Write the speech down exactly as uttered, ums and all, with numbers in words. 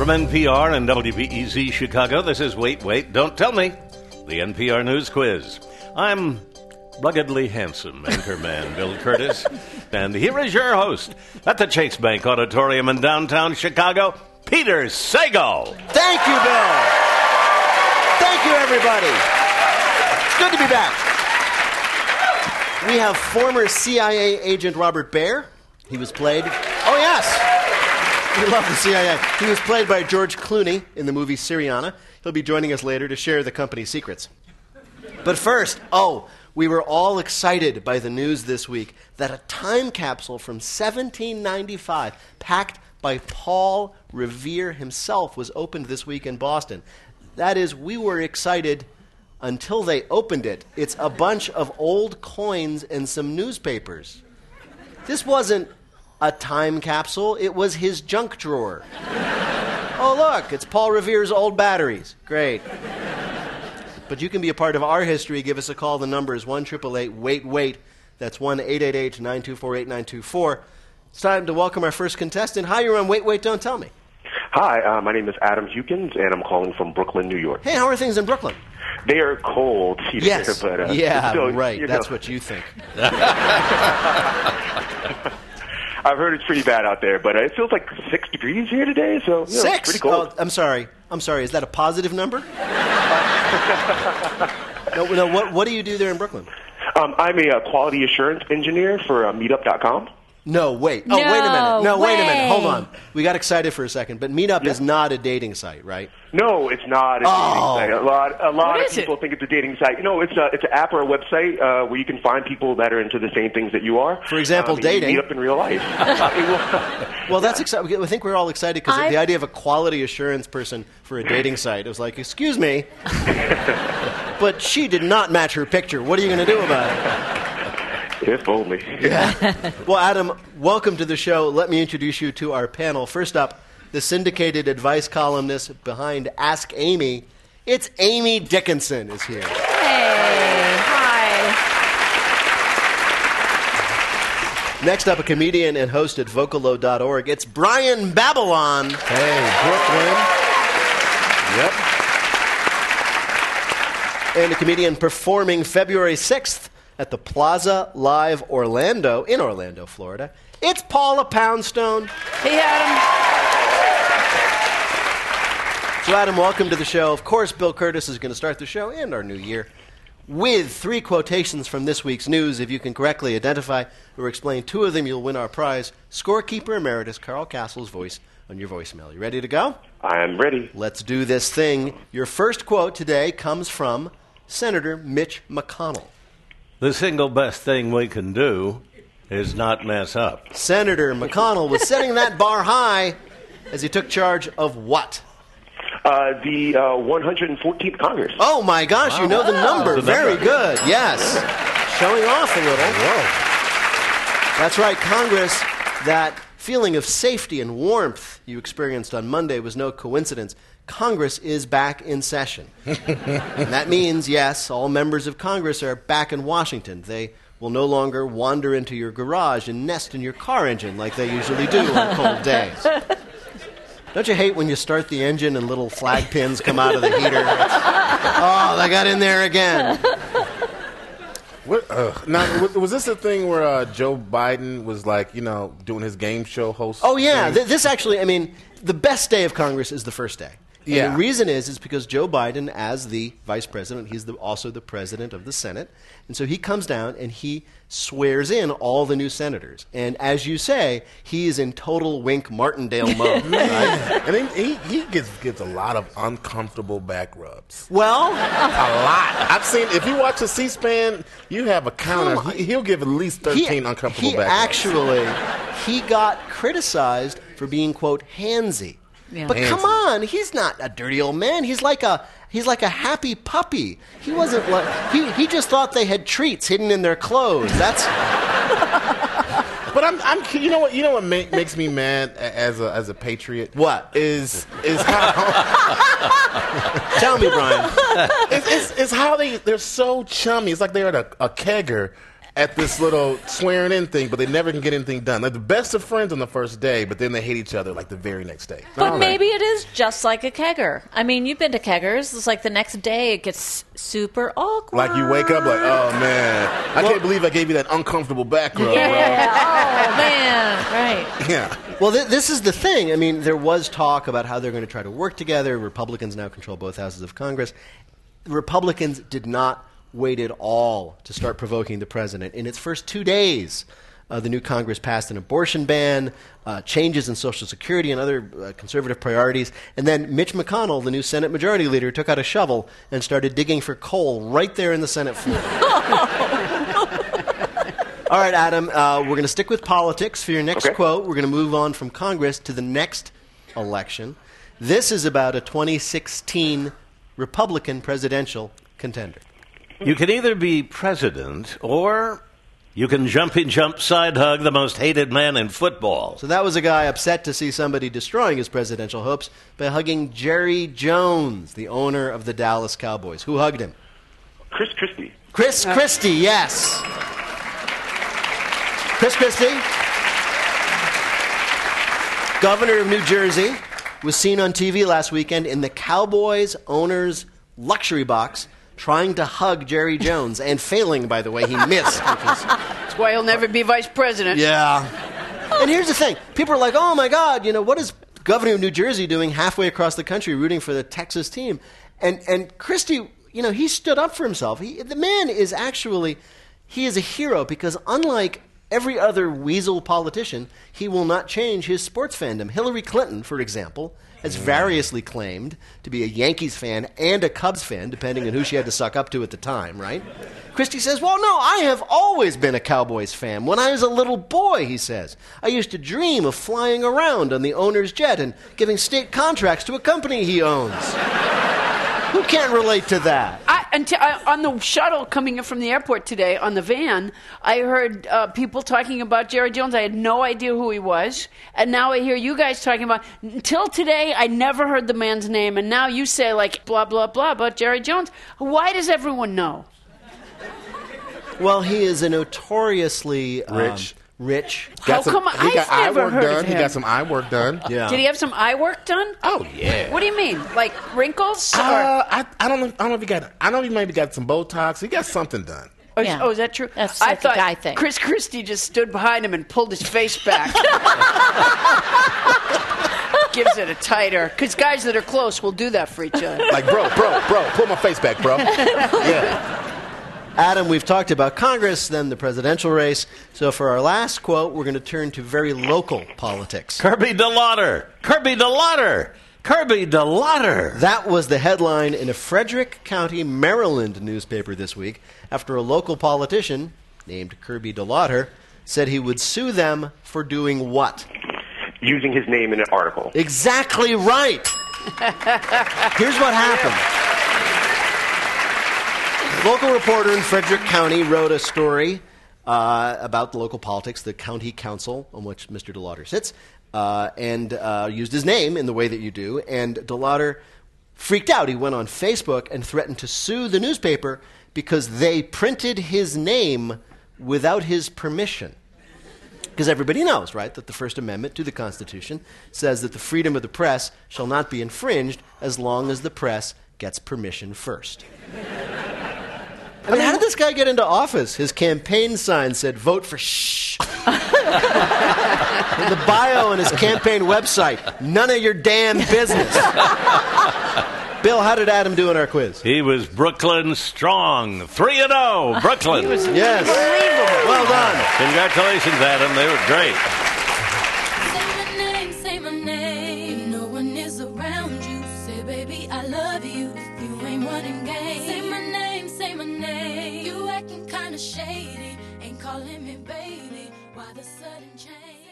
From N P R and W B E Z Chicago, this is Wait, Wait, Don't Tell Me, the N P R News Quiz. I'm ruggedly handsome anchorman Bill Curtis, and here is your host at the Chase Bank Auditorium in downtown Chicago, Peter Sagal. Thank you, Bill. Thank you, everybody. It's good to be back. We have former C I A agent Robert Baer. He was played... Oh, yes. We love the C I A. He was played by George Clooney in the movie Syriana. He'll be joining us later to share the company's secrets. But first, oh, we were all excited by the news this week that a time capsule from seventeen ninety-five, packed by Paul Revere himself, was opened this week in Boston. That is, we were excited until they opened it. It's a bunch of old coins and some newspapers. This wasn't a time capsule. It was his junk drawer. Oh, look, it's Paul Revere's old batteries. Great. But you can be a part of our history. Give us a call. The number is one eight eight eight, wait, wait. That's one eight eight eight, nine two four, eight nine two four. It's time to welcome our first contestant. Hi, you're on Wait, Wait, Don't Tell Me. Hi, uh, my name is Adam Hukins, and I'm calling from Brooklyn, New York. Hey, how are things in Brooklyn? They are cold here. Yes. But, uh, yeah, still, right. You know. That's what you think. I've heard it's pretty bad out there, but it feels like six degrees here today, so you know, Six? it's pretty cold. Oh, I'm sorry. I'm sorry. Is that a positive number? no, no. What What do you do there in Brooklyn? Um, I'm a uh, quality assurance engineer for uh, Meetup dot com. No, wait. Oh, No wait a minute. No, wait a minute. way. Hold on. We got excited for a second, but Meetup Yeah. is not a dating site, right? No, it's not a Oh. dating site. A lot, a lot What of is it? people think it's a dating site. You know, it's a, it's an app or a website uh, where you can find people that are into the same things that you are. For example, um, dating. You meet up in real life. Well, that's exciting. I think we're all excited because I- the idea of a quality assurance person for a dating site, it was like, excuse me, but she did not match her picture. What are you going to do about it? If only. Well, Adam, welcome to the show. Let me introduce you to our panel. First up, the syndicated advice columnist behind Ask Amy. It's Amy Dickinson is here. Hey, hi. Next up, a comedian and host at Vocalo dot org. It's Brian Babylon. Hey, Brooklyn. Yep. And a comedian performing February sixth at the Plaza Live Orlando, in Orlando, Florida. It's Paula Poundstone. Hey, Adam. So, Adam, welcome to the show. Of course, Bill Curtis is going to start the show and our new year with three quotations from this week's news. If you can correctly identify or explain two of them, you'll win our prize. Scorekeeper Emeritus Carl Castle's voice on your voicemail. You ready to go? I am ready. Let's do this thing. Your first quote today comes from Senator Mitch McConnell. The single best thing we can do is not mess up. Senator McConnell was setting that bar high as he took charge of what? Uh, the uh, one hundred fourteenth Congress. Oh, my gosh, you know the number. The Very number. good. Yes. Showing off a little. Whoa. That's right, Congress. That feeling of safety and warmth you experienced on Monday was no coincidence. Congress is back in session. And that means, yes, all members of Congress are back in Washington. They will no longer wander into your garage and nest in your car engine like they usually do on cold days. Don't you hate when you start the engine and little flag pins come out of the heater? Oh, they got in there again. What, uh, now, was- was this a thing where uh, Joe Biden was like, you know, doing his game show host? Oh, yeah. thing? Th- this actually, I mean, the best day of Congress is the first day. And Yeah. the reason is, is because Joe Biden, as the vice president, he's the, also the president of the Senate. And so he comes down and he swears in all the new senators. And as you say, he is in total Wink Martindale mode. Right? And he, he, he gets, gets a lot of uncomfortable back rubs. Well, A lot. I've seen, if you watch a C-SPAN, you have a counter. Come on. He, he'll give at least thirteen he, uncomfortable he back rubs. actually, he got criticized for being, quote, handsy. Yeah. But Handsy. come on, he's not a dirty old man. He's like a he's like a happy puppy. He wasn't like he he just thought they had treats hidden in their clothes. That's But I'm, I'm, you know what, you know what ma- makes me mad a- as a as a patriot? What? is is how Tell me, Brian. it's, it's, it's how they they're so chummy. It's like they're at a, a kegger, at this little swearing in thing, but they never can get anything done. They're the best of friends on the first day, but then they hate each other like the very next day. But All maybe right. it is just like a kegger. I mean, you've been to keggers. It's like the next day it gets super awkward. Like you wake up like, oh man, I can't believe I gave you that uncomfortable back rub, Yeah. Oh, man. Right. bro. Yeah. Well, th- this is the thing. I mean, there was talk about how they're going to try to work together. Republicans now control both houses of Congress. Republicans did not wait at all to start provoking the president. In its first two days, uh, the new Congress passed an abortion ban, uh, changes in Social Security and other uh, conservative priorities. And then Mitch McConnell, the new Senate Majority Leader, took out a shovel and started digging for coal right there in the Senate floor. All right, Adam, uh, we're going to stick with politics. For your next Okay. quote, we're going to move on from Congress to the next election. This is about a twenty sixteen Republican presidential contender. You can either be president or you can jumpy jump side hug the most hated man in football. So that was a guy upset to see somebody destroying his presidential hopes by hugging Jerry Jones, the owner of the Dallas Cowboys. Who hugged him? Chris Christie. Chris Christie, yes. Chris Christie, governor of New Jersey, was seen on T V last weekend in the Cowboys owner's luxury box trying to hug Jerry Jones and failing, by the way. He missed. Which is, That's why he'll never be vice president. yeah. And here's the thing. People are like, oh, my God, you know, what is governor of New Jersey doing halfway across the country rooting for the Texas team? And and Christie, you know, he stood up for himself. He, the man is actually, he is a hero because unlike every other weasel politician, he will not change his sports fandom. Hillary Clinton, for example, has variously claimed to be a Yankees fan and a Cubs fan, depending on who she had to suck up to at the time, right? Christie says, well, no, I have always been a Cowboys fan. When I was a little boy, he says, I used to dream of flying around on the owner's jet and giving state contracts to a company he owns. Who can't relate to that? I, until, I, on the shuttle coming in from the airport today, on the van, I heard uh, people talking about Jerry Jones. I had no idea who he was. And now I hear you guys talking about, until today, I never heard the man's name. And now you say, like, blah, blah, blah about Jerry Jones. Why does everyone know? Well, he is a notoriously um, Rich. rich. How Got some, come he got I've eye never work heard done. of He him? got some eye work done. Yeah. Did he have some eye work done? Oh yeah. What do you mean? Like wrinkles? Uh, or, I, I don't know. I don't know if he got. I know he maybe got some Botox. He got something done. oh, is- Yeah. oh, is that true? That's I like a thought guy thing. Chris Christie just stood behind him and pulled his face back. Gives it a tighter. Because guys that are close will do that for each other. Like bro, bro, bro, pull my face back, bro. Yeah. Adam, we've talked about Congress, then the presidential race. So for our last quote, we're going to turn to very local politics. Kirby DeLauder! Kirby DeLauder! Kirby DeLauder! That was the headline in a Frederick County, Maryland newspaper this week after a local politician named Kirby DeLauder said he would sue them for doing what? Using his name in an article. Exactly right. Here's what happened. Local reporter in Frederick County wrote a story uh, about the local politics, the county council on which Mister DeLauder sits, uh, and uh, used his name in the way that you do. And DeLauder freaked out. He went on Facebook and threatened to sue the newspaper because they printed his name without his permission. Because everybody knows, right, that the First Amendment to the Constitution says that the freedom of the press shall not be infringed as long as the press gets permission first. I mean, how did this guy get into office? His campaign sign said, vote for shh. In the bio on his campaign website, none of your damn business. Bill, how did Adam do in our quiz? He was Brooklyn strong. three and oh, Brooklyn. He was Yes. unbelievable. Well done. Congratulations, Adam. They were great. Say my name, say my name. If no one is around you, say, baby, I love you. If you ain't running game, say my name, say my name. You acting kinda shady, ain't calling me baby. Why the sudden change?